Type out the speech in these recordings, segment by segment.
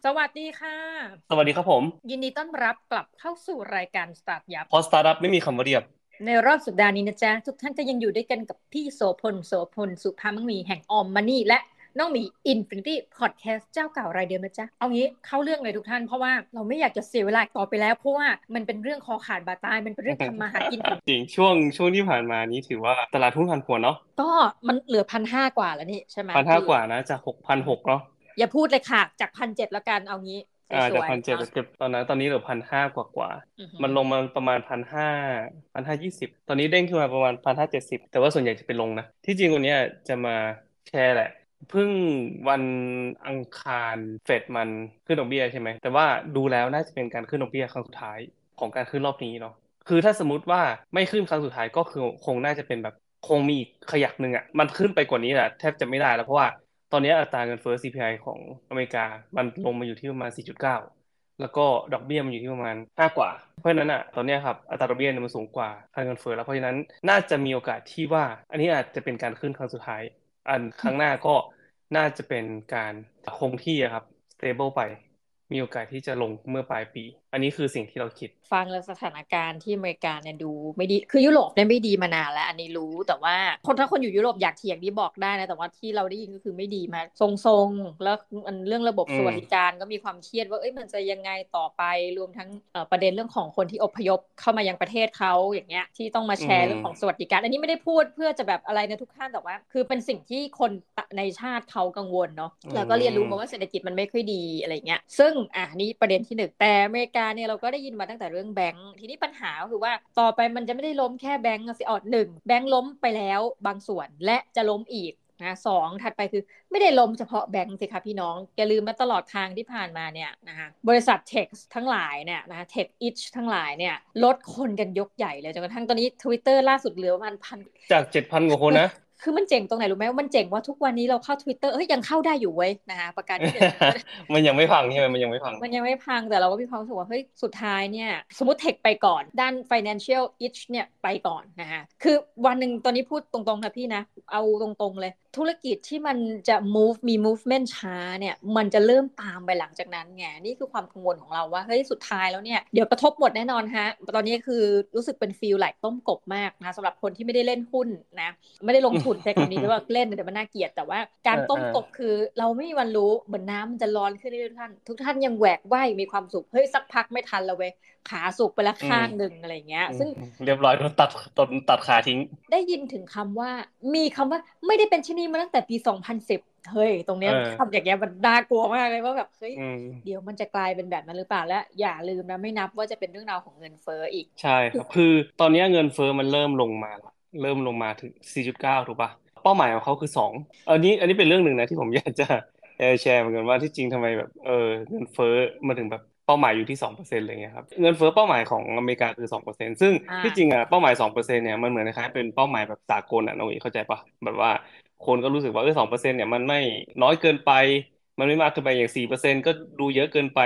สวัสดีค่ะสวัสดีครับผมยินดีต้อนรับกลับเข้าสู่รายการสตาร์ทยับพอสตาร์ทอัพไม่มีคำว่าเรียบในรอบสัปดาห์นี้นะจ๊ะทุกท่านก็ยังอยู่ด้วยกันกับพี่โสพลสุภามังมีแห่งออมมานี่และน้องหมีอินฟินิตี้พอดแคสต์เจ้าเก่ารายเดิมนะจ๊ะเอางี้เข้าเรื่องเลยทุกท่านเพราะว่าเราไม่อยากจะเสียเวลาต่อไปแล้วเพราะว่ามันเป็นเรื่องคอขาดบาดตายมันเป็นเรื่องทำมาหากินของจริงช่วงที่ผ่านมานี้ถือว่าตลาดหุ้นผันผวนเนาะก็มันเหลือ1,500กว่าแล้วนี่ใช่ไหม 1,500 พี่กว่านะจาก6,600เนาะอย่าพูดเลยค่ะจาก1,700แล้วกันเอางี้สจาก1,700 วยๆเนาะเก็บตอนนี้เหลือ1,500กว่าอือหือมันลงมาประมาณ1,520ตอนนี้เด้งขึ้นมาประมาณ1,570แต่ว่าส่วนใหญ่จะเป็นลงนะที่จริงวันเนี้ยจะมาแชร์แหละเพิ่งวันอังคารเฟดมันขึ้นดอกเบี้ยใช่ไหมแต่ว่าดูแล้วน่าจะเป็นการขึ้นดอกเบี้ยครั้งสุดท้ายของการขึ้นรอบนี้เนาะ คือถ้าสมมติว่าไม่ขึ้นครั้งสุดท้ายก็คือคงน่าจะเป็นแบบคงมีอีกขยักหนึ่งอ่ะมันขึ้นไปกว่านี้แหละแทบจะไม่ได้แล้วเพราะว่าตอนนี้อัตราเงินเฟ้อ CPI ของอเมริกามันลงมาอยู่ที่ประมาณ4.9แล้วก็ดอกเบี้ยมันอยู่ที่ประมาณ5กว่าเพราะฉะนั้นอ่ะตอนนี้ครับอัตราดอกเบี้ยเนี่ยมันสูงกว่าค่าเงินเฟ้อแล้วเพราะฉะนั้นน่าจะมีโอกาสที่ว่าอันนี้อาจจะเป็นการขึ้นครั้งสุดท้ายอันครั้งหน้าก็น่าจะเป็นการคงที่อะครับ stable ไปมีโอกาสที่จะลงเมื่อปลายปีอันนี้คือสิ่งที่เราคิดฟังแล้วสถานการณ์ที่อเมริกาเนี่ยดูไม่ดีคือยุโรปเนี่ยไม่ดีมานานแล้วอันนี้รู้แต่ว่าคนถ้าคนอยู่ยุโรปอยากเถียงนี่บอกได้นะแต่ว่าที่เราได้ยินก็คือไม่ดีมาทรงๆแล้วเรื่องระบบอืมสวัสดิการก็มีความเครียดว่าเอ้ยมันจะยังไงต่อไปรวมทั้งประเด็นเรื่องของคนที่อพยพเข้ามายังประเทศเขาอย่างเงี้ยที่ต้องมาอืแชร์เรื่องของสมวัสดิการอันนี้ไม่ได้พูดเพื่อจะแบบอะไรนะทุกท่านแต่ว่าคือเป็นสิ่งที่คนในชาติเขากังวลเนาะอืแล้วก็เรียนรู้มาว่ามเศรษฐกิจมันไม่ค่อยดีอะไรเงี้ยซึ่งนี่ประเด็นที่หนึ่งแต่อเมริกาเนี่ยเราก็ได้ยินมาตั้งแต่เรื่องแบงก์ทีนี้ปัญหาก็คือว่าต่อไปมันจะไม่ได้ล้มแค่แบงก์สิหนึ่งแบงก์ล้มไปแล้วบางส่วนและจะล้มอีกนะสองถัดไปคือไม่ได้ล้มเฉพาะแบงก์สิคะพี่น้องอย่าลืมมาตลอดทางที่ผ่านมาเนี่ยนะคะบริษัทเทคทั้งหลายเนี่ยนะเทคอิชทั้งหลายเนี่ยลดคนกันยกใหญ่เลยจนกระทั่งตอนนี้ Twitter ล่าสุดเหลือประมาณพันจาก7,000 กว่าคนคือนะคือมันเจ๋งตรงไหนรู้ไหมมันเจ๋งว่าทุกวันนี้เราเข้า Twitter เฮ้ยยังเข้าได้อยู่เว้ยนะคะประการที่หนึ่งมันยังไม่พังใช่ไหมมันยังไม่พังมันยังไม่พังแต่เราก็มีความรู้สึกว่าเฮ้ยสุดท้ายเนี่ยสมมติเทคไปก่อนด้าน financial itch เนี่ยไปก่อนนะคะคือวันหนึ่งตอนนี้พูดตรงๆนะพี่นะเอาตรงๆเลยธุรกิจที่มันจะ move มี movement ช้าเนี่ยมันจะเริ่มตามไปหลังจากนั้นไงนี่คือความกังวลของเราว่าเฮ้ยสุดท้ายแล้วเนี่ยเดี๋ยวกระทบหมดแน่นอนฮะตอนนี้คือรู้สึกเป็นฟีลไหลต้มกบมากนะสำหรับคนที่ไม่ได้เล่นหุ้นนะไม่ได้ลงทุนใช้คำนี้ด้วยว่าเล่นเดี๋ยวมันน่าเกลียดแต่ว่าการต้มกบคือเราไม่มีวันรู้เหมือนน้ำมันจะร้อนขึ้นเรื่อยๆทุกท่านยังแหวกว่ายมีความสุขเฮ้ยสักพักไม่ทันแล้วเว้ยขาสุกไปละอืมข้างหนึ่งอะไรเงี้ยอืมซึ่งเรียบร้อยโดนตัดขาทิ้งได้ยินถึงคำว่ามีคำว่าไม่ได้เป็นชนีมาตั้งแต่ปี2010เฮ้ยตรงเอเนี้ยคำออย่างเงี้ยมันน่ากลัวมากเลยว่าแบบเฮ้ยอืมเดี๋ยวมันจะกลายเป็นแบบนั้นหรือเปล่าและอย่าลืมนะไม่นับว่าจะเป็นเรื่องราวของเงินเฟ้ออีกใช่ครับคือตอนนี้เงินเฟ้อมันเริ่มลงมาละเริ่มลงมาถึง4.9ถูกป่ะเป้าหมายของเขาคือ2อันนี้เป็นเรื่องหนึ่งนะที่ผมอยากจะแชร์เหมือนกันว่าที่จริงทำไมแบบเงินเฟ้อมาถึงแบบเป้าหมายอยู่ที่2%อะไรเงี้ยครับเงินเฟ้อเป้าหมายของอเมริกาคือ2%ซึ่งที่จริงอ่ะเป้าหมาย2%เนี่ยมันเหมือนคล้ายๆเป็นเป้าหมายแบบสากลอ่ะน้องอีเข้าใจป่ะแบบว่าคนก็รู้สึกว่า2%เนี่ยมันไม่น้อยเกินไปมันไม่มากเกินไปอย่าง4%ก็ดูเยอะเกินไป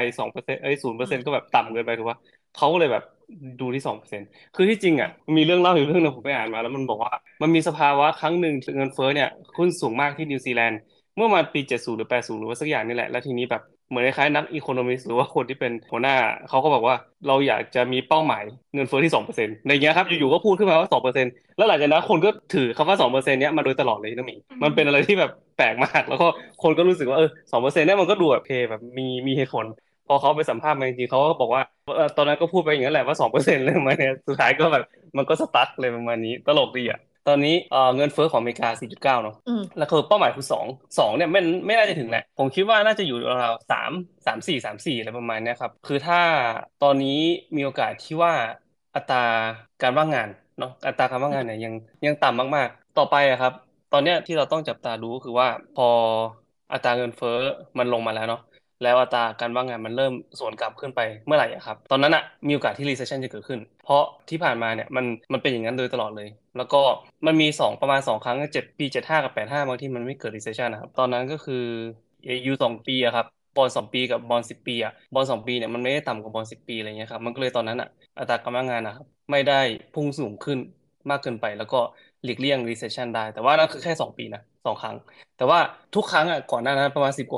2%0%ก็แบบต่ำเกินไปถูกป่ะ เขาก็เลยแบบดูที่2%คือที่จริงอ่ะมีเรื่องเล่าอยู่เรื่องหนึงผมไปอ่านมาแล้วมันบอกว่ามันมีสภาวะครั้งหนึ่งที่เงินเฟ้อเนี่ยขึ้นสูงมากที่นิวซีแลนด์เมื่อประมาณปี70หรือ80หรือว่าสักอย่างนี่แหละแล้วทีนี้แบบเหมือนคล้ายๆนักอีโคโนมิสหรือว่าคนที่เป็นหัวหน้าเขาก็บอกว่าเราอยากจะมีเป้าหมายเงินเฟ้อที่สองเปอร์เซ็นต์ในเงี้ยครับอยู่ๆก็พูดขึ้นมาว่า2%แล้วหลังจากนั้นคนก็ถือคำว่า2%เนี้ยมาโดยตลอดเลยนะหมีมันเป็นอะไรที่แบบแปลกมากแล้วก็คนก็รู้สึกว่า2%เนี่ยมันก็ดูแบบโอเคแบบมีเหตุผล พอเขาไปสัมภาษณ์มาจริงๆเขาก็บอกว่าตอนนั้นก็พูดไปอย่างนั้นแหละว่า2%เลยมาเนี่ยสุดท้ายก็แบบมันก็สตั๊กเลยประมาณนี้ตลกดีอ่ะตอนนี้เงินเฟ้อของอเมริกา4.9เนาะอืมแล้วคือเป้าหมายคือ2เนี่ยไม่น่าจะถึงแหละผมคิดว่าน่าจะอยู่ราวสามสี่อะไรประมาณเนี้ยครับคือถ้าตอนนี้มีโอกาสที่ว่าอัตราการว่างงานเนาะอัตราการว่างงานเนี่ยยังต่ำมากๆต่อไปอะครับตอนเนี้ยที่เราต้องจับตาดูก็คือว่าพออัตราเงินเฟ้อมันลงมาแล้วเนาะ แล้วอัตราการว่างงานมันเริ่มสวนกลับขึ้นไปเมื่อไหร่อะครับตอนนั้นอะมีโอกาสที่ recession จะเกิดขึ้นเพราะที่ผ่านมาเนี่ยมันเป็นอย่างนั้นโดยตลอดเลยแล้วก็มันมีประมาณ2 ครั้ง7 ปี75กับ85บางที่มันไม่เกิด recession นะครับตอนนั้นก็คืออยู่2 ปีอะครับบอล2 ปีกับบอล10 ปีอะบอล2 ปีเนี่ยมันไม่ได้ต่ำกว่าบอล10 ปีอะไรเงี้ยครับมันก็เลยตอนนั้นอะอัตราการว่างงานนะครับไม่ได้พุ่งสูงขึ้นมากเกินไปแล้วก็หลีกเลี่ยง recession ได้แต่ว่านั่นคือแค่2 ปีนะ2 ครั้ง แต่ว่าทุกครั้งอ่ะก่อนหน้านั้นประมาณ10 กว่าครั้งอ่ะ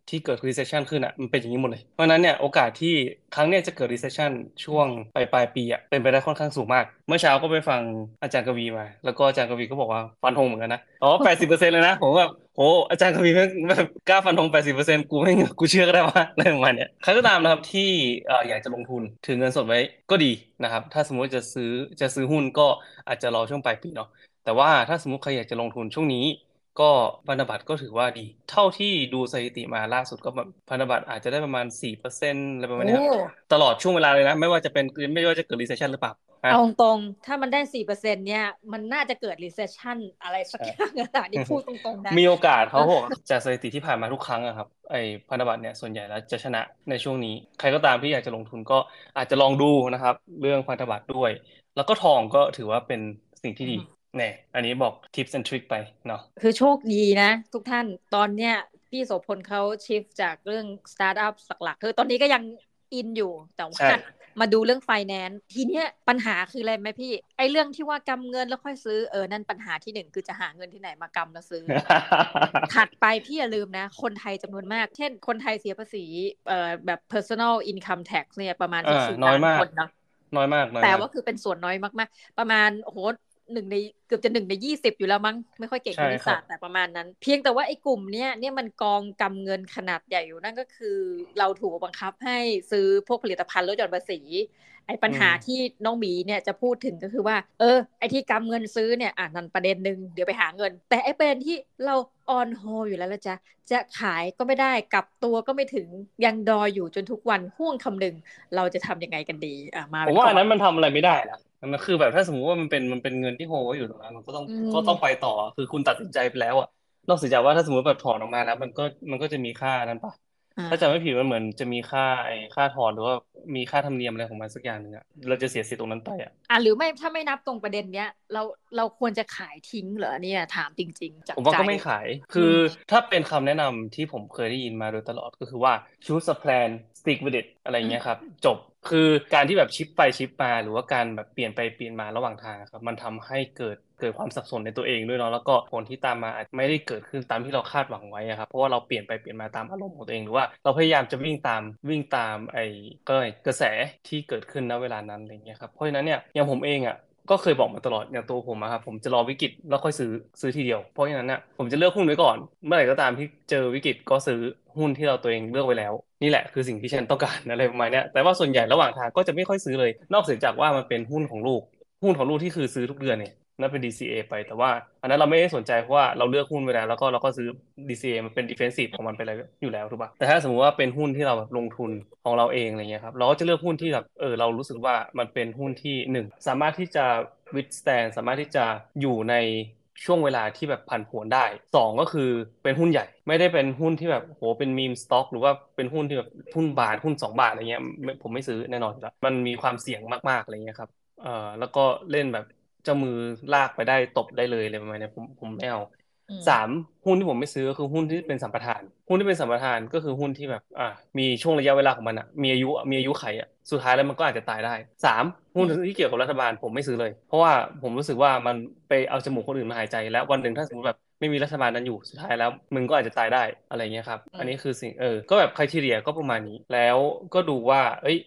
ที่เกิด recession ขึ้นอ่ะมันเป็นอย่างนี้หมดเลยเพราะฉะนั้นเนี่ยโอกาสที่ครั้งเนี้ยจะเกิด recession ช่วงปลายปีอ่ะเป็นไปได้ค่อนข้างสูงมากเมื่อเช้าก็ไปฟังอาจารย์กวีมาแล้วก็อาจารย์กวีก็บอกว่าฟันธงเหมือนกันนะอ๋อ80%เลยนะผมแบบโหอาจารย์กวีแม่งแบบกล้าฟันธง80%กูไม่กูเชื่อก็ได้ว่าอะไรประมาณเนี้ยใครก็ตามนะครับที่อยากจะลงทุนถือเงินสดไว้ก็ดีนะครับถ้าสมมติจะซื้อหุ้นก็อาจจะรอช่วงปลายปีเนาะแต่ว่าถ้าสมมติใครอยากจะลงทุนช่วงนี้ก็พันธบัตรก็ถือว่าดีเท่าที่ดูสถิติมาล่าสุดก็แบบพันธบัตรอาจจะได้ประมาณ4%อะไรประมาณโอ้นี้ครับตลอดช่วงเวลาเลยนะไม่ว่าจะเกิด recession หรือเปล่านะเอาตรงๆถ้ามันได้4%เนี่ยมันน่าจะเกิด recession อะไรสักอย่างอะนี่พูดตรงๆนะมีโอกาสเขาเออบอกจากสถิติที่ผ่านมาทุกครั้งอะครับไอ้พันธบัตรเนี่ยส่วนใหญ่แล้วจะชนะในช่วงนี้ใครก็ตามที่อยากจะลงทุนก็อาจจะลองดูนะครับเรื่องพันธบัตรด้วยแล้วก็ทองก็ถือว่าเป็นสิ่งที่ดีแน่อันนี้บอก tips and trick ไปเนาะคือโชคดีนะทุกท่านตอนเนี้ยพี่โสพลเขาชิฟจากเรื่องสตาร์ทอัพหลักๆคือตอนนี้ก็ยังอินอยู่แต่ว่าใช่มาดูเรื่องไฟแนนซ์ทีเนี้ยปัญหาคืออะไรไหมพี่ไอ้เรื่องที่ว่ากำเงินแล้วค่อยซื้อนั่นปัญหาที่หนึ่งคือจะหาเงินที่ไหนมากำแล้วซื้อ ถัดไปพี่อย่าลืมนะคนไทยจำนวนมากเช่นคนไทยเสียภาษีแบบ personal income tax เนี่ยประมาณอ่า 14ล้านน้อยมากคนเนาะน้อยมากน้อยแต่มากว่าคือเป็นส่วนน้อยมากๆประมาณโอ้โหเกือบจะ1 ใน 20อยู่แล้วมั้งไม่ค่อยเก่งใช่ครับคณิตศาสตร์แต่ประมาณนั้นเพียงแต่ว่าไอ้กลุ่มเนี้ยมันกองกำเงินขนาดใหญ่อยู่นั่นก็คือเราถูกบังคับให้ซื้อพวกผลิตภัณฑ์ลดหย่อนภาษีไอ้ปัญอืมหาที่น้องหมีเนี่ยจะพูดถึงก็คือว่าไอ้ที่กำเงินซื้อเนี่ยนั่นประเด็นหนึ่งเดี๋ยวไปหาเงินแต่ไอ้ประเด็นที่เราออนโฮอยู่แล้วละจ๊ะจะขายก็ไม่ได้กลับตัวก็ไม่ถึงยังดอยอยู่จนทุกวันห่วงคำหนึ่งเราจะทำยังไงกันดีมาผมว่าอันเป็นกองนั้นมันทำอะไรไม่ได้นะมันคือแบบถ้าสมมติว่ามันเป็นเงินที่โฮไว้อยู่ตรงนั้นมันก็ต้องอืก็ต้องไปมต่อคือคุณตัดสินใจไปแล้วอะนอกจากว่าถ้าสมมติแบบถอนออกมาแล้วมันก็จะมีค่านั้นปะถ้าจำไม่อ่าผิดมันเหมือนจะมีค่าไอ้ค่าถอนหรือว่ามีค่าธรรมเนียมอะไรของมันสักอย่างหนึ่งอะเราจะเสียสิทธิ์ตรงนั้นไปอะหรือไม่ถ้าไม่นับตรงประเด็นเนี้ยเราควรจะขายทิ้งเหรอเนี่ยถามจริงๆจากใจผมว่าก็ไม่ขาย คืออืมถ้าเป็นคำแนะนำที่ผมเคยได้ยินมาโดยตลอดก็คือว่า choose a plan stick with it อะไรเงี้ยครับจบ คือการที่แบบชิปไปชิปมาหรือว่าการแบบเปลี่ยนไปเปลี่ยนมาระหว่างทางครับมันทำให้เกิดความสับสนในตัวเองด้วยเนาะแล้วก็ผลที่ตามมาอาจไม่ได้เกิดขึ้นตามที่เราคาดหวังไว้อะครับเพราะว่าเราเปลี่ยนไปเปลี่ยนมาตามอารมณ์ของตัวเองหรือว่าเราพยายามจะวิ่งตามไอ้ก็กระแสที่เกิดขึ้นณเวลานั้นอะไรเงี้ยครับเพราะฉะนั้นเนี่ยอย่างผมเองอ่ะ ก็เคยบอกมาตลอดอย่างตัวผมอะครับผมจะรอวิกฤตแล้วค่อยซื้อทีเดียวเพราะฉะนั้นเนี่ยผมจะเลือกหุ้นไว้ก่อนเมื่อไหร่ก็ตามที่เจอวิกฤตก็ซื้อหุ้นที่เราตัวเองเลือกไว้แล้วนี่แหละคือสิ่งที่ฉันต้องการอะไรประมาณเนี้ยแต่ว่าส่วนใหญ่ระหว่างทางก็จะไม่ค่อยซื้อเลยนอกเสียจากว่ามันเป็นหุ้นของลูกที่คือซื้อทุกเดือนเนี่ยนั่นเป็น DCA ไปแต่ว่าอันนั้นเราไม่ได้สนใจเพราะว่าเราเลือกหุ้นไว้แล้วแล้วก็เราก็ซื้อ DCA มันเป็น defensive ของมันไปแล้วอยู่แล้วถูกป่ะแต่ถ้าสมมติว่าเป็นหุ้นที่เราแบบลงทุนของเราเองอะไรเงี้ยครับเราก็จะเลือกหุ้นที่แบบเรารู้สึกว่ามันเป็นหุ้นที่หนึ่งสามารถที่จะ withstand สามารถที่จะอยู่ในช่วงเวลาที่แบบผันผวนได้สองก็คือเป็นหุ้นใหญ่ไม่ได้เป็นหุ้นที่แบบโหเป็นมีมสต็อกหรือว่าเป็นหุ้นที่แบบหุ้นบาทหุ้น2 บาทอะไรเงี้ยผมไม่ซื้อแน่นอนอยู่แล้วมันมีความเสี่ยงมากๆอะไรเงี้ยครับแล้วก็เล่นแบบเจ้ามือลากไปได้ตบได้เลยอะไรประมาณเนี้ยผมไม่เอาอืมสามหุ้นที่ผมไม่ซื้อก็คือหุ้นที่เป็นสัมปทานหุ้นที่เป็นสัมปทานก็คือหุ้นที่แบบมีช่วงระยะเวลาของมันมีอายุไขสุดท้ายแล้วมันก็อาจจะตายได้สามหุ้นอืมที่เกี่ยวกับรัฐบาลผมไม่ซื้อเลยเพราะว่าผมรู้สึกว่ามันไปเอาจมูกคนอื่นมาหายใจแล้ววันหนึ่งถ้าสมมติแบบไม่มีรัฐบาลนั้นอยู่สุดท้ายแล้วมึงก็อาจจะตายได้อะไรเงี้ยครับอันนี้คือสิ่งก็แบบ criteria ก็ประมาณนี้แล้วก็ดูว่า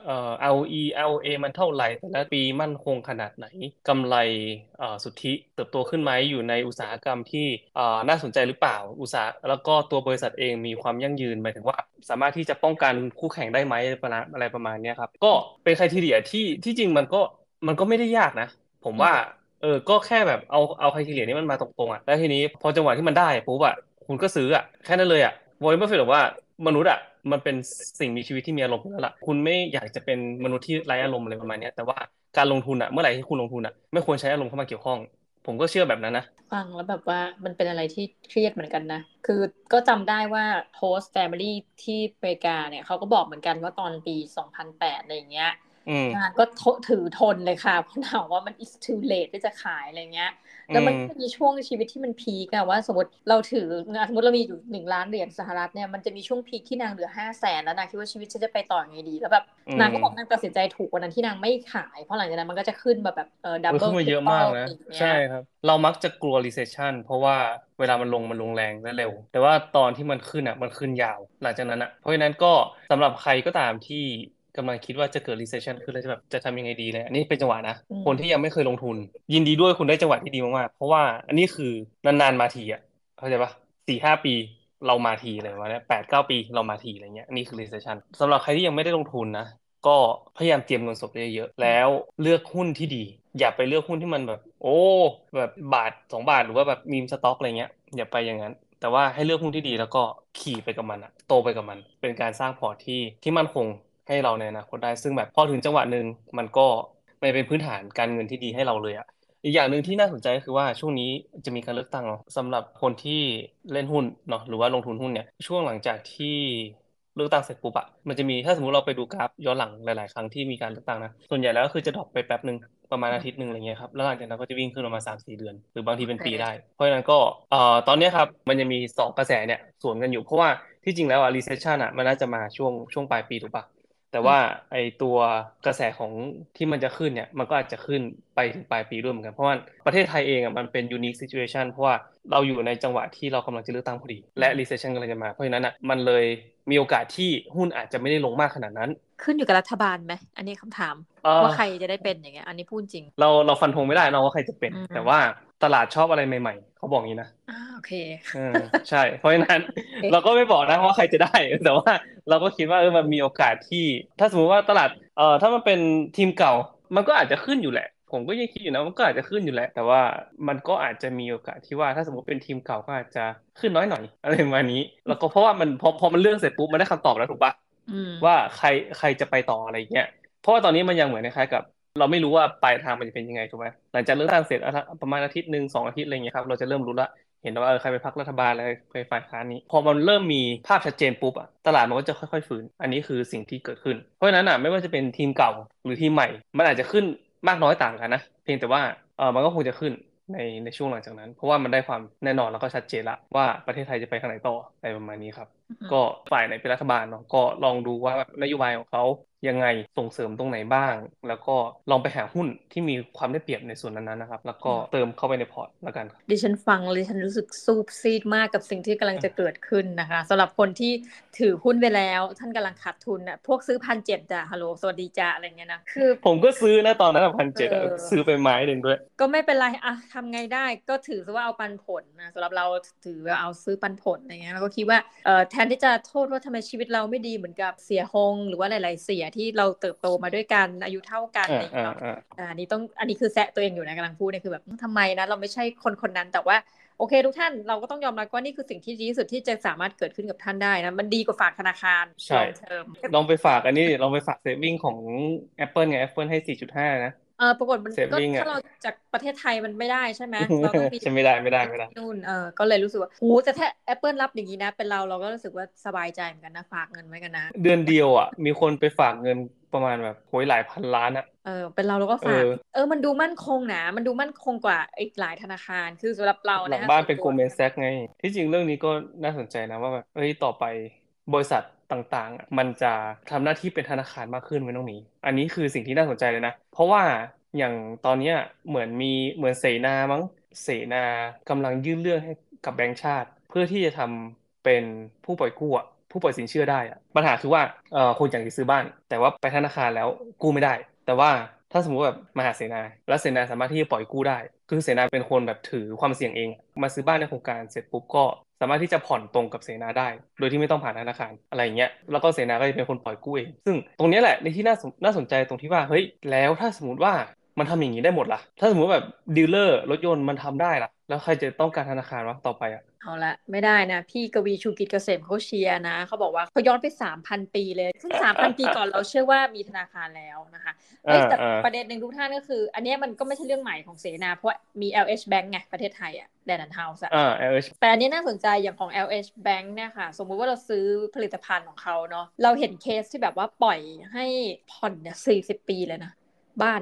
ROE ROA มันเท่าไหร่แต่ละปีมั่นคงขนาดไหนกำไรสุทธิเติบโตขึ้นไหมอยู่ในอุตสาหกรรมที่น่าสนใจหรือเปล่าแล้วก็ตัวบริษัทเองมีความยั่งยืนหมายถึงว่าสามารถที่จะป้องกันคู่แข่งได้ไหมอะไรประมาณเนี้ยครับก็เป็น criteria ที่จริงมันก็ไม่ได้ยากนะผมว่าอืมก็แค่แบบเอา criteria นี้มันมาตรงๆแล้วทีนี้พอจังหวะที่มันได้ปุ๊บคุณก็ซื้อแค่นั้นเลยวอร์เรนบัฟเฟตบอกว่ามนุษย์มันเป็นสิ่งมีชีวิตที่มีอารมณ์อยู่แล้วล่ะคุณไม่อยากจะเป็นมนุษย์ที่ไร้อารมณ์อะไรประมาณเนี้ยแต่ว่าการลงทุนเมื่อไหร่ที่คุณลงทุนไม่ควรใช้อารมณ์เข้ามาเกี่ยวข้องผมก็เชื่อแบบนั้นนะฟังแล้วแบบว่ามันเป็นอะไรที่เครียดเหมือนกันนะคือก็จำได้ว่าโฮสต์แฟมิลี่ที่อเมริกาเนี่ยเขาก็บอกเหมือนกันว่าตอนปี2008อะไรอย่างเงี้ยอืมงานก็ถือทนเลยค่ะเพราะถามว่ามัน is too late ที่จะขายอะไรเงี้ยอืแล้วมันมก็จะมีช่วงชีวิตที่มันพีกอะว่าสมมติเราถือสมมติเรามีอยู่1 ล้านเหรียญสหรัฐเนี่ยมันจะมีช่วงพีคที่นางเหลือ500,000แล้วนางคิดว่าชีวิตฉันจะไปต่อยังไงดีแล้วแบบอืนางก็บอกนางมตัดสินใจถูกวันนั้นที่นางไม่ขายเพราะหลังจากนั้นมันก็จะขึ้นมาแบบดับเบิลขึ้นมาเยอะทริปเปิลมากนะอย่างเงี้ใช่ยครับเรามักจะกลัว recession เพราะว่าเวลามันลงแรงและเร็วแต่ว่าตอนที่มันขึ้นอ่ะมันขึ้นยาวหลังจากนั้นอ่ะเพราะฉะนั้นก็สำหรับใครก็ตามที่กำลังคิดว่าจะเกิด recession ขึ้นแล้วจะแบบจะทำยังไงดีเลยอันนี้เป็นจังหวะนะอืมคนที่ยังไม่เคยลงทุนยินดีด้วยคุณได้จังหวะที่ดีมากๆเพราะว่าอันนี้คือนานๆมาทีอ่ะเข้าใจปะ4-5 ปีเรามาทีอะไรวะเนี่ย8-9 ปีเรามาทีอะไรเงี้ยอันนี้คือ recession สำหรับใครที่ยังไม่ได้ลงทุนนะ ก็พยายามเตรียมเงินสดเยอะๆแล้วเลือกหุ้นที่ดีอย่าไปเลือกหุ้นที่มันแบบโอ้แบบ1-2 บาทหรือว่าแบบมีมสต็อกอะไรเงี้ยอย่าไปอย่างนั้นแต่ว่าให้เลือกหุ้นที่ดีแล้วก็ขี่ไปกับมันอะโตไปกับมันเป็นการสร้างพอร์ตที่มั่นคงให้เราในอนาคตได้ซึ่งแบบพอถึงจังหวะหนึ่งมันก็ไม่เป็นพื้นฐานการเงินที่ดีให้เราเลยอะอีกอย่างหนึ่งที่น่าสนใจก็คือว่าช่วงนี้จะมีการเลือกตั้งเนาะสำหรับคนที่เล่นหุ้นเนาะหรือว่าลงทุนหุ้นเนี่ยช่วงหลังจากที่ เลือกตั้งเสร็จปุ๊บอะมันจะมีถ้าสมมติเราไปดูกราฟย้อนหลังหลายๆครั้งที่มีการเลือกตั้งนะส่วนใหญ่แล้วก็คือจะดรอปไปแป๊บหนึ่งประมาณอาทิตย์หนึ่งอะไรเงี้ยครับแล้วหลังจากนั้นก็จะวิ่งขึ้นประมาณ3-4 เดือนหรือบางโอทีเป็นปีได้เคเพราะฉะนั้นก็ตอนเนี้ยครับมันยังมี2 กระแสเนี่ยสวนกันอยู่เพราะว่าที่จริงแล้วอะ recession อะมันน่าจะมาช่วงปลายปีถูกปะแต่ว่าอืมไอตัวกระแสของที่มันจะขึ้นเนี่ยมันก็อาจจะขึ้นไปถึงปลายปีด้วยเหมือนกันเพราะว่าประเทศไทยเองอ่ะมันเป็น unique situation เพราะว่าเราอยู่ในจังหวะที่เรากำลังจะเลือกตั้งพอดีและอืม recession กำลังจะมาเพราะฉะนั้นอ่ะมันเลยมีโอกาสที่หุ้นอาจจะไม่ได้ลงมากขนาดนั้นขึ้นอยู่กับรัฐบาลไหมอันนี้คำถามเอว่าใครจะอได้เป็นอย่างเงี้ยอันนี้พูดจริงเราฟันธงไม่ได้นะว่าใครจะเป็นอืแต่ว่ามตลาดชอบอะไรใหม่ๆเขาบอกงี้นะโอเคเออใช่เพราะฉะนั้นเอ๊ะเราก็ไม่บอกนะว่าใครจะได้แต่ว่าเราก็คิดว่ามันมีโอกาสที่ถ้าสมมติว่าตลาดถ้ามันเป็นทีมเก่ามันก็อาจจะขึ้นอยู่แหละผมก็ยังคิดอยู่นะมันก็อาจจะขึ้นอยู่แหละแต่ว่ามันก็อาจจะมีโอกาสที่ว่าถ้าสมมติเป็นทีมเก่าก็อาจจะขึ้นน้อยหน่อยอะไรประมาณนี้แล้วก็เพราะว่ามันพอมันเรื่องเสร็จปุ๊บมันได้คำตอบแล้วถูกปะอืมว่าใครจะไปต่ออะไรเงี้ยเพราะว่าตอนนี้มันยังเหมือนคล้ายๆกับเราไม่รู้ว่าปลายทางมันจะเป็นยังไงถูกไหมหลังจากเลือกตั้งเสร็จประมาณ1-2 อาทิตย์อะไรเงี้ยครับเราจะเริ่มรู้ละ เห็นว่าใครไปพรรครัฐบาลอะไรไปฝ่ายค้านนี้พอมันเริ่มมีภาพชัดเจนปุ๊บอะตลาดมันก็จะค่อยๆฟื้นอันนี้คือสิ่งที่เกิดขึ้นเพราะฉะนั้นอะไม่ว่าจะเป็นทีมเก่าหรือทีมใหม่มันอาจจะขึ้นมากน้อยต่างกันนะเพียงแต่ว่ามันก็คงจะขึ้นในช่วงหลังจากนั้นเพราะว่ามันได้ความแน่นอนแล้วก็ชัดเจนละว่าประเทศไทยจะไปทางไหนต่ออะไรประมาณนี้ครับก็อืมฝ่ายไหนเป็นรัฐบาลเนาะก็ลองดูว่านโยบายของเขายังไงส่งเสริมตรงไหนบ้างแล้วก็ลองไปหาหุ้นที่มีความได้เปรียบในส่วนนั้นๆนะครับแล้วก็เติมเข้าไปในพอร์ตแล้วกันครับดิฉันฟังดิฉันรู้สึกซูบซีดมากกับสิ่งที่กำลังจะเกิดขึ้นนะคะสำหรับคนที่ถือหุ้นไปแล้วท่านกำลังขาดทุนน่ะพวกซื้อ1,700จ้ะฮัลโหลสวัสดีจ้ะอะไรเงี้ยนะคือผมก็ซื้อนะตอนนั้นเ 1,700ซื้อออไปไม้หนึ่งด้วยก็ไม่เป็นไรอะทำไงได้ก็ถือซะว่าเอาปันผลนะสำหรับเราถือว่าเอาซื้อปันผลอะไรเงี้ยแล้วก็คิดว่าแทนที่จะโทษว่าทำไมชีวิตเราไม่ดีเหมือนกับเสียฮงหรือว่าหลายๆเสียที่เราเติบโตมาด้วยกันอายุเท่ากันอ่าอะไรอย่างอ่าเงี้ยเนาะอ่าอันนี้คือแซะตัวเองอยู่นะกำลังพูดเนี่ยคือแบบทำไมนะเราไม่ใช่คนคนนั้นแต่ว่าโอเคทุกท่านเราก็ต้องยอมรับว่านี่คือสิ่งที่ดีที่สุดที่จะสามารถเกิดขึ้นกับท่านได้นะมันดีกว่าฝากธนาคารใช่ long term ลองไปฝากอันนี้ลองไปฝากเซฟวิ่งของ Apple ไง Apple ให้4.5นะปรากฏมันก็เซฟวิ่งอ่ะถ้าเราจากประเทศไทยมันไม่ได้ใช่ไหมเราต้องมีใช่ไม่ได้ไม่ได้ไม่ได้ที่นู่นก็เลยรู้สึกว่าโหแต่ถ้า Apple รับอย่างนี้นะเป็นเราก็รู้สึกว่าสบายใจเหมือนกันนะฝากเงินไว้กันนะเดือนเดียวอ่ะมีคนไปฝากเงินประมาณแบบโหยหลายพันล้านอ่ะเป็นเราก็เออฝากมันดูมั่นคงนะมันดูมั่นคงกว่าอีกหลายธนาคารคือสำหรับเราหลังนะคะส่วนตัวบ้านเป็นโกลแมนแซกไงที่จริงเรื่องนี้ก็น่าสนใจนะว่าแบบเอ้ยต่อไปบริษัทต่างๆอะมันจะทำหน้าที่เป็นธนาคารมากขึ้นไหมน้องหมีอันนี้คือสิ่งที่น่าสนใจเลยนะเพราะว่าอย่างตอนเนี้ยเหมือนเสนามั้งเสนากำลังยื่นเรื่องให้กับแบงก์ชาติเพื่อที่จะทำเป็นผู้ปล่อยกู้อะผู้ปล่อยสินเชื่อได้อะปัญหาคือว่าคนอยากจะซื้อบ้านแต่ว่าไปธนาคารแล้วกู้ไม่ได้แต่ว่าถ้าสมมติแบบมาหาเสนาแล้วเสนาสามารถที่จะปล่อยกู้ได้คือเสนาเป็นคนแบบถือความเสี่ยงเองมาซื้อบ้านในโครงการเสร็จปุ๊บก็สามารถที่จะผ่อนตรงกับเสนาได้โดยที่ไม่ต้องผ่านธนาคารอะไรอย่างเงี้ยแล้วก็เสนาก็จะเป็นคนปล่อยกู้เองซึ่งตรงเนี้ยแหละในที่น่าสนใจตรงที่ว่าเฮ้ยแล้วถ้าสมมติว่ามันทำอย่างนี้ได้หมดล่ะถ้าสมมติแบบดีลเลอร์รถยนต์มันทำได้ล่ะแล้วใครจะต้องการธนาคารวะต่อไปอ่ะเอาละไม่ได้นะพี่กวีชูกิจเกษมเขาเชียร์นะเขาบอกว่าเขาย้อนไป3,000 ปีเลยซึ่ง3,000 ปีก่อนเราเชื่อว่ามีธนาคารแล้วนะคะอ่าแต่อ่าประเด็นหนึ่งทุกท่านก็คืออันนี้มันก็ไม่ใช่เรื่องใหม่ของเสนาเพราะมี LH Bank ไงประเทศไทยอะแลนด์เฮาส์อะ LH แต่อันนี้น่าสนใจอย่างของ LH Bank เนี่ยค่ะสมมุติว่าเราซื้อผลิตภัณฑ์ของเขาเนาะเราเห็นเคสที่แบบว่าปล่อยให้ผ่อนเนี่ย40 ปีเลยนะบ้านเนี่ย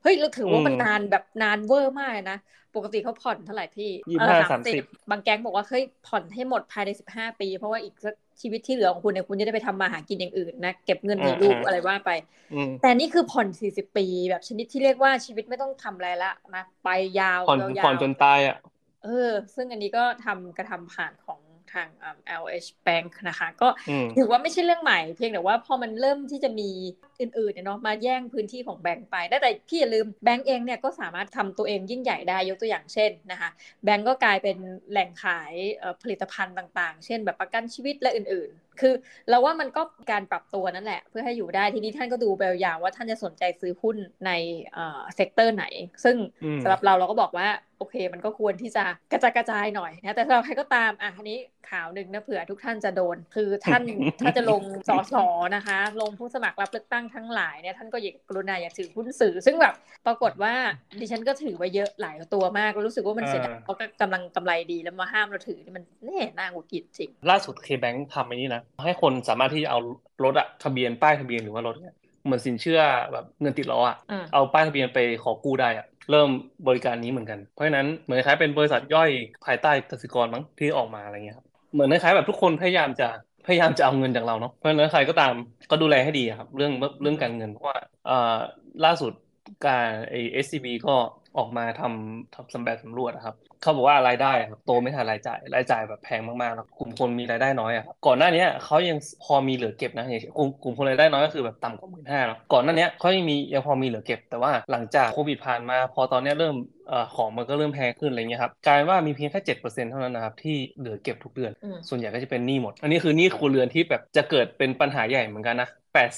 เฮ้ยเราถืออืว่ามันนานมแบบนานเวอร์มากเลยนะปกติเขาผ่อนเท่าไหร่พี่ 25 30 30 บางแก๊งบอกว่าเฮ้ยผ่อนให้หมดภายใน15 ปีเพราะว่าอีกสักชีวิตที่เหลือของคุณเนี่ยคุณจะได้ไปทำมาหากินอย่างอื่นนะเก็บเงินอ่ามีลูอ่ากอะไรว่าไปอืมแต่นี่คือผ่อน40 ปีแบบชนิดที่เรียกว่าชีวิตไม่ต้องทำอะไรละนะไปยาวผ่อนยาวจนตายอ่ะซึ่งอันนี้ก็กระทำผ่านของทาง LH Bank นะคะก็อืมถือว่าไม่ใช่เรื่องใหม่เพียงแต่ว่าพอมันเริ่มที่จะมีอื่นๆเนี่ยเนาะมาแย่งพื้นที่ของแบงก์ไปแต่พี่อย่าลืมแบงก์เองเนี่ยก็สามารถทำตัวเองยิ่งใหญ่ได้ยกตัวอย่างเช่นนะคะแบงก์ก็กลายเป็นแหล่งขายผลิตภัณฑ์ต่างๆเช่นแบบประกันชีวิตและอื่นๆคือเราว่ามันก็การปรับตัวนั่นแหละเพื่อให้อยู่ได้ทีนี้ท่านก็ดูแบบอย่างว่าท่านจะสนใจซื้อหุ้นในเซกเตอร์ไหนซึ่งอืมสำหรับเราก็บอกว่าโอเคมันก็ควรที่จะกระจายหน่อยนะแต่สำหรับใครก็ตามอันนี้ข่าวหนึ่งนะเผื่อทุกท่านจะโดนคือท่านถ้าจะลงสสนะคะลงผู้สมัครรับเลือกตั้งทั้งหลายเนี่ยท่านก็อย่ากรุณาอย่าถือหุ้นสื่อซึ่งแบบปรากฏว่าดิฉันก็ถือไว้เยอะหลายตัวมากรู้สึกว่ามันอ่เสียดายเพราะากำลังกำไรดีแล้วมาห้ามเราถือนี่มันแน่น่าหงุดหงิดจริงล่าสุด KBank ทำไอ้นี้นะให้คนสามารถที่จะเอารถอะทะเบียนป้ายทะเบียนหรือว่ารถเนี่ยเหมือนสินเชื่อแบบเงินติดล้ออะอ่าเอาป้ายทะเบียนไปขอกู้ได้อะเริ่มบริการนี้เหมือนกันเพราะฉะนั้นเหมือนคล้ายๆเป็นบริษัทย่อยภายใต้กสิกรมั้งที่ออกมาอะไรเงี้ยครับเหมือนคล้ายๆแบบทุกคนพยายามจะเอาเงินจากเราเนาะเพราะฉะนั้นใครก็ตามก็ดูแลให้ดีอะครับเรื่องการเงินเพราะว่าล่าสุดการSCB ก็ออกมาทำสำรวจนะครับ เขาบอกว่ารายได้อะครับโตไม่ทันรายจ่ายแบบแพงมากๆแล้วกลุ่มคนมีรายได้น้อยอะครับก่อนหน้านี้เขายังพอมีเหลือเก็บนะอย่างเช่นกลุ่มคนรายได้น้อยก็คือแบบต่ำกว่า15,000เนาะก่อนหน้านี้เขายังพอมีเหลือเก็บแต่ว่าหลังจากโควิดผ่านมาพอตอนนี้เริ่มของมันก็เริ่มแพงขึ้นอะไรเงี้ยครับกลายเป็นว่ามีเพียงแค่7%เท่านั้นนะครับที่เหลือเก็บทุกเดือนส่วนใหญ่ก็จะเป็นหนี้หมดอันนี้คือหนี้ครัวเรือนที่แบบจะเกิดเป็นปัญหาใหญ่เหมือนกันนะ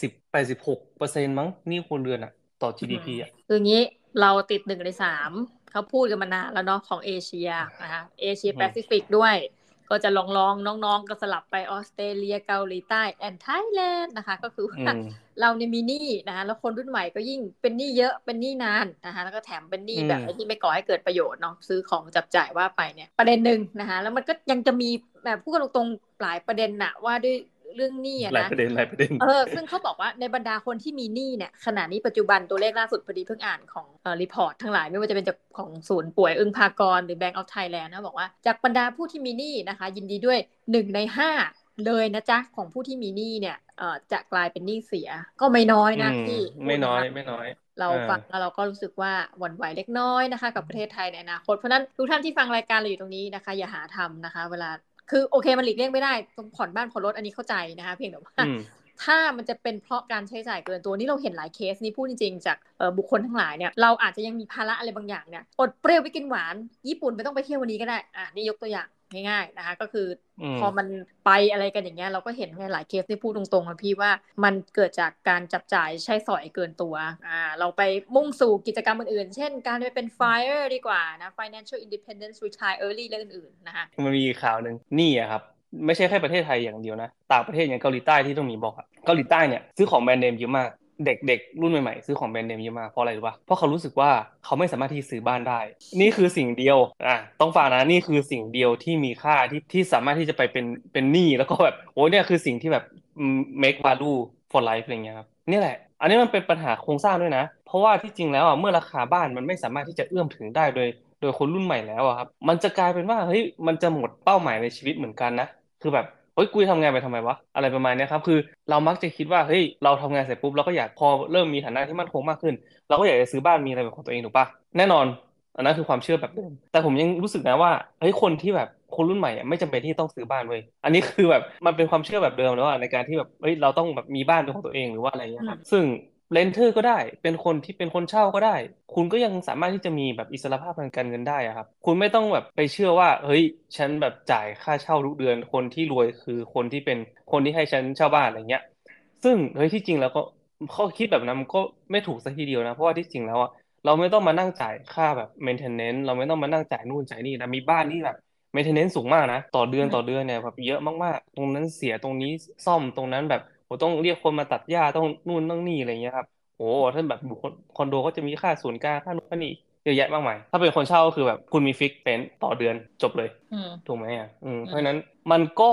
86%มั้งหนี้ครัวเรือนอะต่อ GDP อ่ะคืออย่างนี้เราติด1 ใน 3เขาพูดกันมานานแล้วเนาะของเอเชียนะคะเอเชียอืมแปซิฟิกด้วยก็จะลองน้องๆก็สลับไปออสเตรเลียเกาหลีใต้แอนด์ไทยแลนด์นะคะก็คือว่าอืมเราเนี่ยมีหนี้นะคะแล้วคนรุ่นใหม่ก็ยิ่งเป็นหนี้เยอะเป็นหนี้นานนะคะแล้วก็แถมเป็นหนี้อืมแบบที่ไม่ก่อให้เกิดประโยชน์เนาะซื้อของจับจ่ายว่าไปเนี่ยประเด็นหนึ่งนะคะแล้วมันก็ยังจะมีแบบพูดกันตรงๆหลายประเด็นน่ะว่าด้วยเรื่องหนี้อะนะหลายประเด็นซึ่งเขาบอกว่าในบรรดาคนที่มีหนี้เนี่ยขณะนี้ปัจจุบันตัวเลขล่าสุดพอดีเพิ่งอ่านของรีพอร์ตทั้งหลายไม่ว่าจะเป็นจากของศูนย์ป่วยอึ้งภากรหรือ Bank of Thailand นะบอกว่าจากบรรดาผู้ที่มีหนี้นะคะยินดีด้วย1 ใน 5เลยนะจ๊ะของผู้ที่มีหนี้เนี่ยจะกลายเป็นหนี้เสียก็ไม่น้อยอืมนะที่พูไม่น้อยดนะคะไม่น้อยเราอ่าฟังแล้วเราก็รู้สึกว่าหวั่นไหวเล็กน้อยนะคะกับประเทศไทยในอนาคตเพราะนั้นทุกท่านที่ฟังรายการเราอยู่ตรงนี้นะคะอย่าหาทำนะคะเวลาคือโอเคมันหลีกเลี่ยงไม่ได้ต้องผ่อนบ้านผ่อนรถอันนี้เข้าใจนะคะเพียงแต่ว่าอืมถ้ามันจะเป็นเพราะการใช้จ่ายเกินตัวนี่เราเห็นหลายเคสนี่พูดจริงๆจากบุคคลทั้งหลายเนี่ยเราอาจจะยังมีภาระอะไรบางอย่างเนี่ยอดเปรี้ยวไปกินหวานญี่ปุ่นไม่ต้องไปเที่ยววันนี้ก็ได้นี่ยกตัวอย่างง่ายๆนะคะก็คืออืมพอมันไปอะไรกันอย่างเงี้ยเราก็เห็นหลายเคสที่พูดตรงๆนะพี่ว่ามันเกิดจากการจับจ่ายใช้สอยเกินตัวเราไปมุ่งสู่กิจกรรมอื่นๆเช่นการไปเป็น FIRE ดีกว่านะ Financial Independence Retire Early และอื่นๆนะคะมันมีข่าวหนึ่งนี่อะครับไม่ใช่แค่ประเทศไทยอย่างเดียวนะต่างประเทศอย่างเกาหลีใต้ที่ต้องมีบอกอะเกาหลีใต้เนี่ยซื้อของแบรนด์เนมเยอะมากเด็กรุ่นใหม่ๆซื้อของแบรนด์เนมเยอะมากเพราะอะไรรู้ป่ะเพราะเขารู้สึกว่าเขาไม่สามารถที่ซื้อบ้านได้นี่คือสิ่งเดียวต้องฟังนะนี่คือสิ่งเดียวที่มีค่าที่สามารถที่จะไปเป็นหนี้แล้วก็แบบโอ้เนี่ยคือสิ่งที่แบบ make value for life อะไรเงี้ยครับนี่แหละอันนี้มันเป็นปัญหาโครงสร้างด้วยนะเพราะว่าที่จริงแล้วอ่ะเมื่อราคาบ้านมันไม่สามารถที่จะเอื้อมถึงได้โดยคนรุ่นใหม่แล้วอะครับมันจะกลายเป็นว่าเฮ้ยมันจะหมดเป้าหมายในชีวิตเหมือนกันนะคือแบบเฮ้ยกูจะทำงานไปทำไมวะอะไรประมาณเนี้ยครับคือเรามักจะคิดว่าเฮ้ยเราทำงานเสร็จปุ๊บเราก็อยากพอเริ่มมีฐานะที่มั่นคงมากขึ้นเราก็อยากจะซื้อบ้านมีอะไรเป็นของตัวเองถูกปะแน่นอนอันนั้นคือความเชื่อแบบเดิมแต่ผมยังรู้สึกนะว่าเฮ้ยคนที่แบบคนรุ่นใหม่อะไม่จำเป็นที่ต้องซื้อบ้านเว้ยอันนี้คือแบบมันเป็นความเชื่อแบบเดิมแล้วอะในการที่แบบเฮ้ยเราต้องแบบมีบ้านเป็นของตัวเองหรือว่าอะไรเงี้ยครับซึ่ง เรนเทอร์ก็ได้เป็นคนที่เป็นคนเช่าก็ได้คุณก็ยังสามารถที่จะมีแบบอิสรภาพทางการเงินได้อะครับคุณไม่ต้องแบบไปเชื่อว่าเฮ้ยฉันแบบจ่ายค่าเช่าทุกเดือนคนที่รวยคือคนที่ให้ฉันเช่าบ้านอะไรเงี้ยซึ่งเฮ้ยที่จริงแล้วก็ข้อคิดแบบนั้นมันก็ไม่ถูกสักทีเดียวนะเพราะว่าที่จริงแล้วอะเราไม่ต้องมานั่งจ่ายค่าแบบ maintenance เราไม่ต้องมานั่งจ่ายนู่นจ่ายนี่นะมีบ้านที่แบบ maintenance สูงมากนะต่อเดือนเนี่ยแบบเยอะมากๆตรงนั้นเสียตรงนี้ซ่อมตรงนั้นแบบโหต้องเรียกคนมาตัดหญ้าต้องนู่นต้องนี่อะไรเงี้ยครับโอ้ถ้าแบบบุคคลคอนโดก็จะมีค่าส่วนกลางค่านู่นค่านี่เยอะแยะมากมายถ้าเป็นคนเช่าก็คือแบบคุณมีฟิกเป็นต่อเดือนจบเลยอืมถูกไหมอ่ะเพอืมราะฉะนั้นมันก็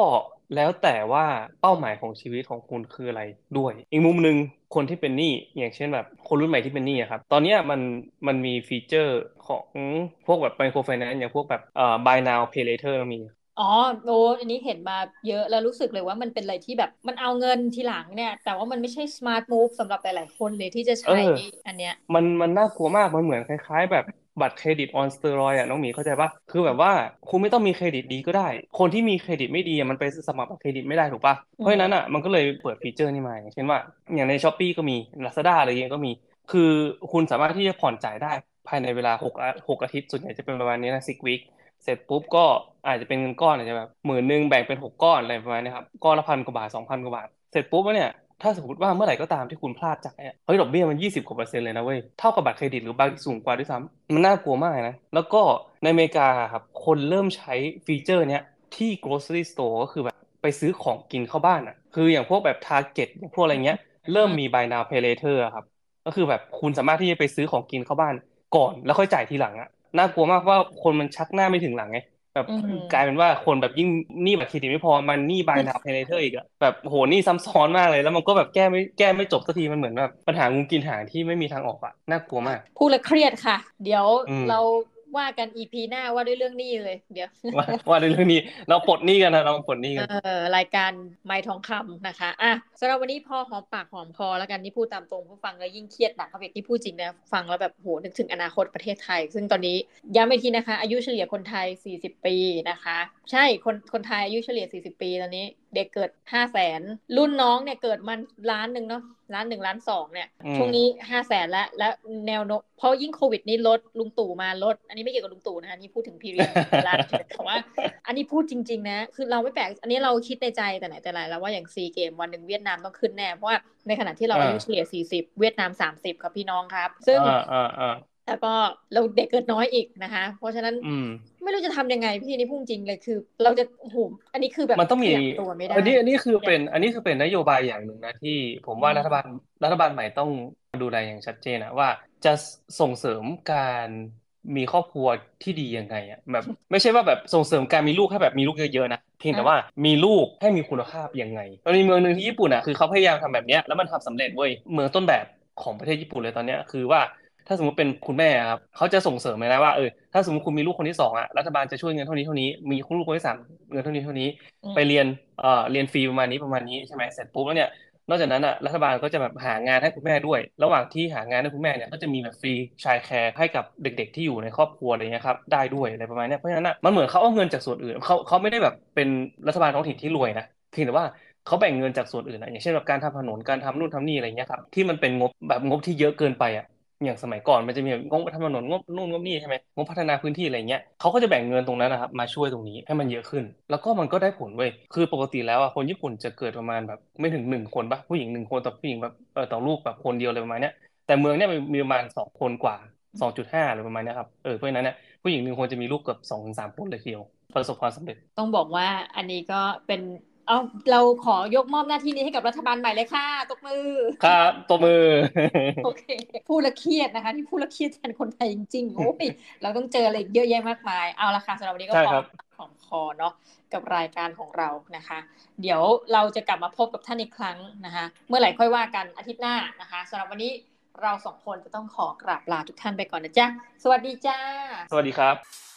แล้วแต่ว่าเป้าหมายของชีวิตของคุณคืออะไรด้วยอีกมุมหนึ่งคนที่เป็นหนี้อย่างเช่นแบบคนรุ่นใหม่ที่เป็นหนี้อะครับตอนเนี้ยมันมีฟีเจอร์ของพวกแบบไมโครไฟแนนซ์อย่างพวกแบบbuy now pay later มีอ๋อโอ้อันนี้เห็นมาเยอะแล้วรู้สึกเลยว่ามันเป็นอะไรที่แบบมันเอาเงินทีหลังเนี่ยแต่ว่ามันไม่ใช่ smart move สำหรับหลายๆคนเลยที่จะเออใช้อันเนี้ยมันน่ากลัวมากมันเหมือนคล้ายๆแบบบัตรเครดิตออนสเตียรอยด์อ่ะน้องหมีเข้าใจปะคือแบบว่าคุณไม่ต้องมีเครดิตดีก็ได้คนที่มีเครดิตไม่ดีอะมันไปสมัครบัตรเครดิตไม่ได้ถูกปะเพราะฉะนั้นอ่ะมันก็เลยเปิดฟีเจอร์นี้มาอย่างเช่นว่าอย่างใน Shopee ก็มี Lazada อะไรเงี้ยก็มีคือคุณสามารถที่จะผ่อนจ่ายได้ภายในเวลาหกอาทิตย์ส่วนใหญ่จะเป็นประมาณนี้นะ6 week เสร็จปุ๊บก็อาจจะเป็นเงินก้อนอาจจะแบบ10,000แบ่งเป็น6 ก้อนอะไรประมาณนี้ครับก้อนละ1,000 กว่าบาท2,000 กว่าบาทเสร็จปุ๊บแล้วเนี่ย ถ้าสมมติว่าเมื่อไหร่ก็ตามที่คุณพลาดจ่ายอะเฮ้ยดอกเบี้ยมัน20 กว่าเปอร์เซ็นต์เลยนะเว้ยเท่ากับบัตรเครดิตหรือบางสูงกว่าด้วยซ้ำมันน่ากลัวมากนะแล้วก็ในอเมริกาครับคนเริ่มใช้ฟีเจอร์เนี้ยที่ grocery store ก็คือแบบไปซื้อของกินเข้าบ้านอ่ะคืออย่างพวกแบบ Target อย่างพวกอะไรเงี้ยเริ่มมี buy now pay later อะครับก็คือแบบคุณสามารถที่จะไปซื้อของกินเข้าบ้านก่อนแล้วค่อยจ่ายทีหลังอ่ะน่ากลัวมากเพราะว่าคนมันชักหน้าไม่ถึงหลังไง แบบอืกลายเป็นมว่าคนแบบยิ่งหนี้บัตรเครดิตไม่พอมันหนี้ buy now pay later อีกอะแบบโหหนี้ซ้ำซ้อนมากเลยแล้วมันก็แบบแก้ไม่จบสักทีมันเหมือนแบบปัญหางูกินหางที่ไม่มีทางออกอะน่ากลัวมากพูดแล้วเครียดค่ะเดี๋ยวอืมเราว่ากันอีพีหน้าว่าด้วยเรื่องหนี้เลยเดี๋ยวว่าในเรื่องนี้เราปลดหนี้กันนะเราปลดหนี้กันรายการไม้ทองคำนะคะอ่ะสำหรับวันนี้พอหอมปากหอมคอแล้วกันที่พูดตามตรงผู้ฟังแล้วยิ่งเครียดหนักเข้าไปที่พูดจริงนะฟังแล้วแบบโหนึกถึงอนาคตประเทศไทยซึ่งตอนนี้ย้ำอีกทีนะคะอายุเฉลี่ยคนไทย40ปีนะคะใช่คนไทยอายุเฉลี่ย40ปีตอนนี้เด็กเกิด500,000รุ่นน้องเนี่ยเกิดมัน1,000,000เนาะ1,000,000 1,200,000เนี่ยอืมช่วงนี้500,000และแนวโน้มเพราะยิ่งโควิดนี้ลดลุงตู่มาลดอันนี้ไม่เกี่ยวกับลุงตู่นะคะนี่พูดถึงพีเรียดละแต่ว่า อันนี้พูดจริงๆนะคือเราไม่แปลกอันนี้เราคิดในใจแต่ไหนแต่ไรแล้วว่าอย่างซีเกมวันหนึ่งเวียดนามต้องขึ้นแน่เพราะว่าในขณะที่เราอายุเฉลี่ย40เวียดนาม30ครับพี่น้องครับซึ่งอ่าแล้วก็เราเด็กเกิดน้อยอีกนะคะเพราะฉะนั้นอืมไม่รู้จะทำยังไงพี่นี่พูดจริงเลยคือเราจะโอ้โหอันนี้คือแบบมันต้องมีขยับตัวไม่ได้อันนี้คือเป็นนโยบายอย่างหนึ่งนะที่ผมว่ารัฐบาลใหม่ต้องดูแลอย่างชัดเจนนะว่าจะส่งเสริมการมีครอบครัวที่ดียังไงอ่ะแบบไม่ใช่ว่าแบบส่งเสริมการมีลูกให้แบบมีลูกเยอะๆนะเพียงแต่ว่ามีลูกให้มีคุณภาพยังไงมันมีเมืองหนึ่งที่ญี่ปุ่นอ่ะคือเขาพยายามทำแบบเนี้ยแล้วมันทำสำเร็จเว้ยเมืองต้นแบบของประเทศญี่ปุ่นเลยตอนเนี้ยคือว่าถ้าสมมติเป็นคุณแม่ครับเขาจะส่งเสริมเลยนะว่าถ้าสมมติคุณมีลูกคนที่สองอ่ะรัฐบาลจะช่วยเงินเท่านี้เท่านี้มีลูกคนที่สามเงินเท่านี้เท่านี้ ไปเรียนเรียนฟรีประมาณนี้ใช่ไหมเสร็จปุ๊บแล้วเนี่ยนอกจากนั้นอ่ะรัฐบาลก็จะแบบหางานให้คุณแม่ด้วยระหว่างที่หางานให้คุณแม่เนี่ยก็จะมีแบบฟรีชายแคร์ให้กับเด็กๆที่อยู่ในครอบครัวอะไรเงี้ยครับได้ด้วยอะไรประมาณเนี้ยเพราะฉะนั้นอ่ะมันเหมือนเขาเอาเงินจากส่วนอื่นเขาไม่ได้แบบเป็นรัฐบาลท้องถิ่นที่รวยนะเพียงแต่ว่าเขาแบ่งเงินจากส่วนอื่นนะอย่างเช่นแบบการทำถนนการทำนู่นทำนี่อะไรเงี้ยครับที่มันเป็นงบแบบงบที่เยอะเกินไปอ่ะ อย่างสมัยก่อนมันจะมีแบบงบทำถนนงบนู่นงบนี่ใช่ไหมงบพัฒนาพื้นที่อะไรเงี้ยเขาก็จะแบ่งเงินตรงนั้นนะครับมาช่วยตรงนี้ให้มันเยอะขึ้นแล้วก็มันก็ได้ผลเว้ยคือปกติแล้วอ่ะคนญี่ปุ่นจะเกิดประมาณแบบไม่ถึง1 คนปะผู้หญิง1 คนต่อผู้หญิงแบบต่อลูกแบบคนเดียวเลยประมาณเนี้ยแต่เมืองเนี้ยมีประมาณ2 คนกว่า2.5อะไรประมาณเนี้ยครับเพราะฉะนั้นเนี่ยผู้หญิง1 คนจะมีลูกเกือบ2 ถึง 3 คนเลยทีเดียวประสบความสำเร็จต้องบอกว่าอันนี้ก็เป็นเอาเราขอยกมอบหน้าที่นี้ให้กับรัฐบาลใหม่เลยค่ะตบมือครับตบมือโอเคพูดและเครียดนะคะที่พูดและเครียดแทนคนไทยจริงๆโอ้ยเราต้องเจออะไรเยอะแยะมากมายเอาละค่ะสำหรับวันนี้ก็พอใช่ครับของคอเนาะกับรายการของเรานะคะเดี๋ยวเราจะกลับมาพบกับท่านอีกครั้งนะคะเมื่อไหร่ค่อยว่ากันอาทิตย์หน้านะคะสำหรับวันนี้เรา2 คนจะต้องขอกราบลาทุกท่านไปก่อนนะจ๊ะสวัสดีจ้าสวัสดีครับ